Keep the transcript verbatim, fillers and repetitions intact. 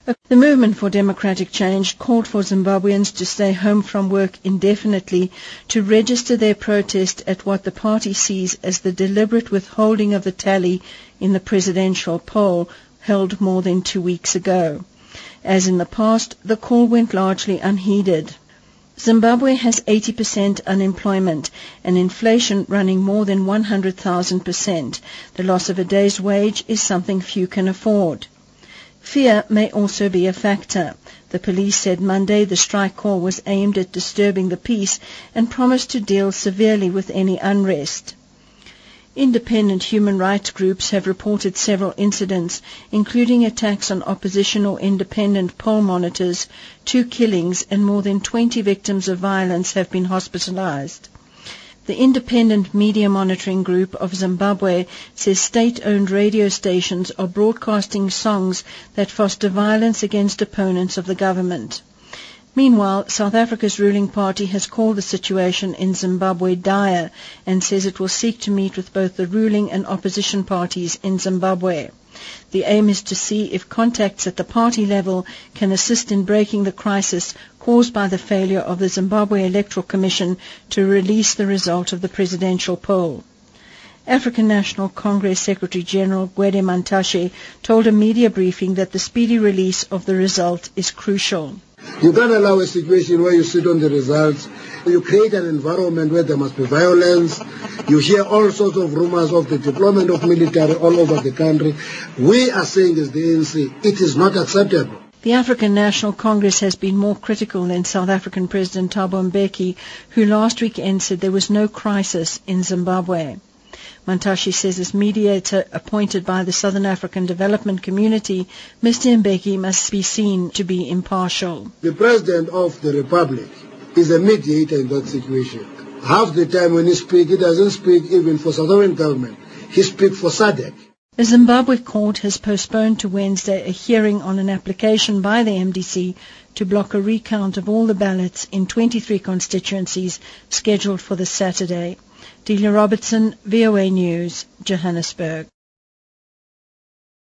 The Movement for Democratic Change called for Zimbabweans to stay home from work indefinitely to register their protest at what the party sees as the deliberate withholding of the tally in the presidential poll held more than two weeks ago. As in the past, the call went largely unheeded. Zimbabwe has eighty percent unemployment and inflation running more than one hundred thousand percent. The loss of a day's wage is something few can afford. Fear may also be a factor. The police said Monday the strike call was aimed at disturbing the peace and promised to deal severely with any unrest. Independent human rights groups have reported several incidents, including attacks on opposition or independent poll monitors, two killings, and more than twenty victims of violence have been hospitalized. The Independent Media Monitoring Group of Zimbabwe says state-owned radio stations are broadcasting songs that foster violence against opponents of the government. Meanwhile, South Africa's ruling party has called the situation in Zimbabwe dire and says it will seek to meet with both the ruling and opposition parties in Zimbabwe. The aim is to see if contacts at the party level can assist in breaking the crisis caused by the failure of the Zimbabwe Electoral Commission to release the result of the presidential poll. African National Congress Secretary General Gwede Mantashe told a media briefing that the speedy release of the result is crucial. You can't allow a situation where you sit on the results. You create an environment where there must be violence. You hear all sorts of rumors of the deployment of military all over the country. We are saying as the A N C, it is not acceptable. The African National Congress has been more critical than South African President Thabo Mbeki, who last weekend said there was no crisis in Zimbabwe. Mantashe says as mediator appointed by the Southern African Development Community, Mister Mbeki must be seen to be impartial. The President of the Republic is a mediator in that situation. Half the time when he speaks, he doesn't speak even for South African government. He speaks for S A D C. The Zimbabwe court has postponed to Wednesday a hearing on an application by the M D C to block a recount of all the ballots in twenty-three constituencies scheduled for this Saturday. Delia Robertson, V O A News, Johannesburg.